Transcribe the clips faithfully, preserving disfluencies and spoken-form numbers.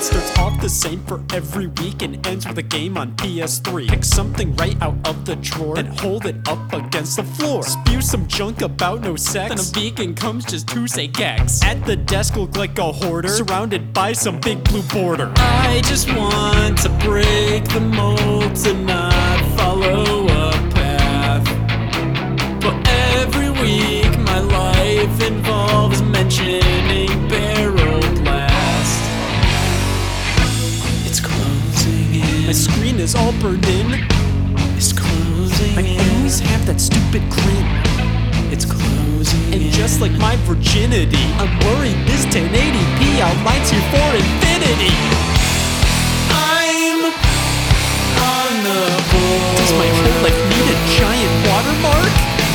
Starts off the same for every week and ends with a game on P S three. Pick something right out of the drawer and hold it up against the floor. Spew some junk about no sex, then a vegan comes just to say gex. At the desk look like a hoarder, surrounded by some big blue border. I just want to break the mold, to not follow a path. But every week my life involves mentioning barrel blast. It's closing in. My screen is all burned in. It's closing in. I always have that stupid grin. It's closing in. And just like my virginity, I'm worried this ten eighty p outlines here for infinity. I'm on the board. Does my whole life need a giant watermark?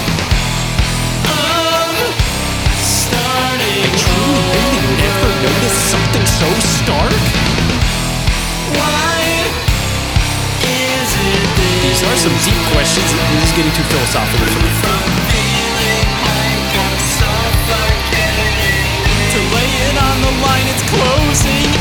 I'm starting. I truly really never noticed something so stark. Why is it this? These are some deep questions. This is getting too philosophical for me. From feeling like I'm suffocating, to lay it on the line, it's closing